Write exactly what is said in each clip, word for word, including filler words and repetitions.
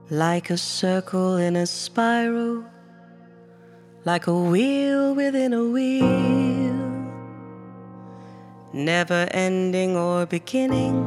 like a circle in a spiral, like a wheel within a wheel, never ending or beginning,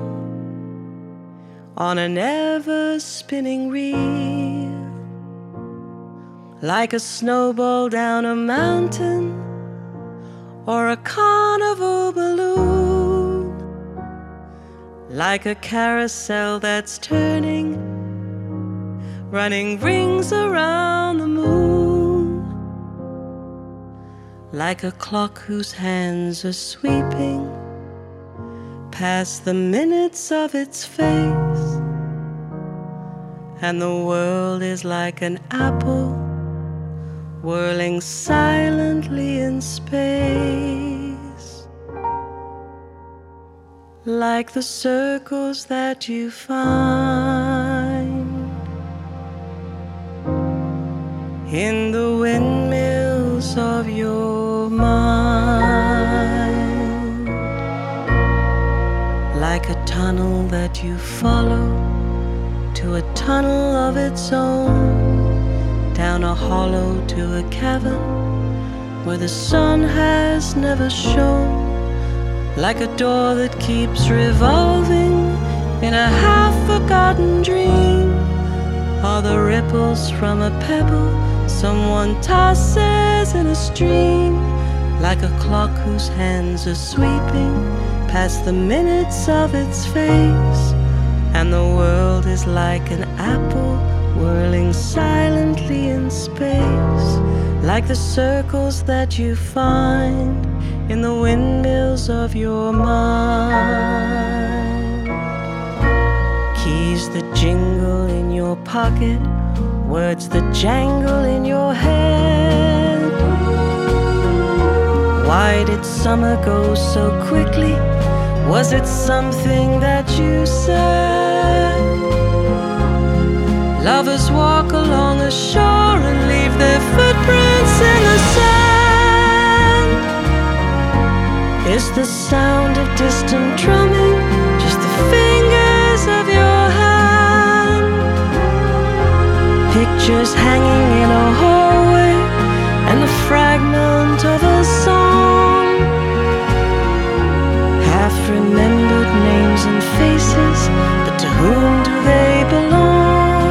on a never spinning reel, like a snowball down a mountain or a carnival balloon, like a carousel that's turning, running rings around the moon, like a clock whose hands are sweeping past the minutes of its face, and the world is like an apple whirling silently in space, like the circles that you find in the windmills of your mind, like a tunnel that you follow to a tunnel of its own, down a hollow to a cavern where the sun has never shone, like a door that keeps revolving in a half-forgotten dream, are the ripples from a pebble someone tosses in a stream, like a clock whose hands are sweeping past the minutes of its face, and the world is like an apple whirling silently in space, like the circles that you find in the windmills of your mind. Keys that jingle in your pocket, words that jangle in your head. Why did summer go so quickly? Was it something that you said? Lovers walk along a shore and leave their footprints in the sand. Is the sound of distant drumming just the fingers of your hand? Pictures hanging in a hallway and the fragment of a song, half-remembered names and faces, but to whom do they belong?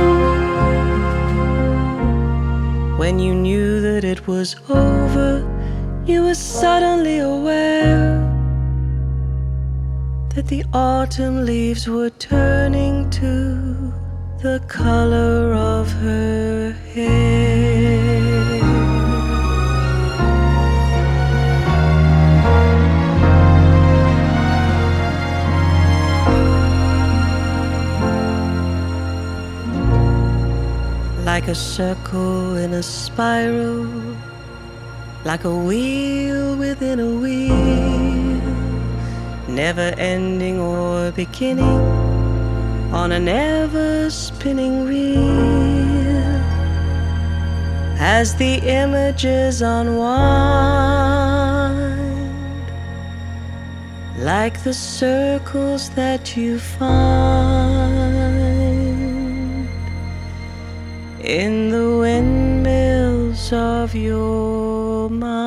When you knew that it was over, you were suddenly aware that the autumn leaves were turning to the color of her hair. Like a circle in a spiral, like a wheel within a wheel, never ending or beginning, on an ever spinning reel, as the images unwind, like the circles that you find in the windmills of your mind.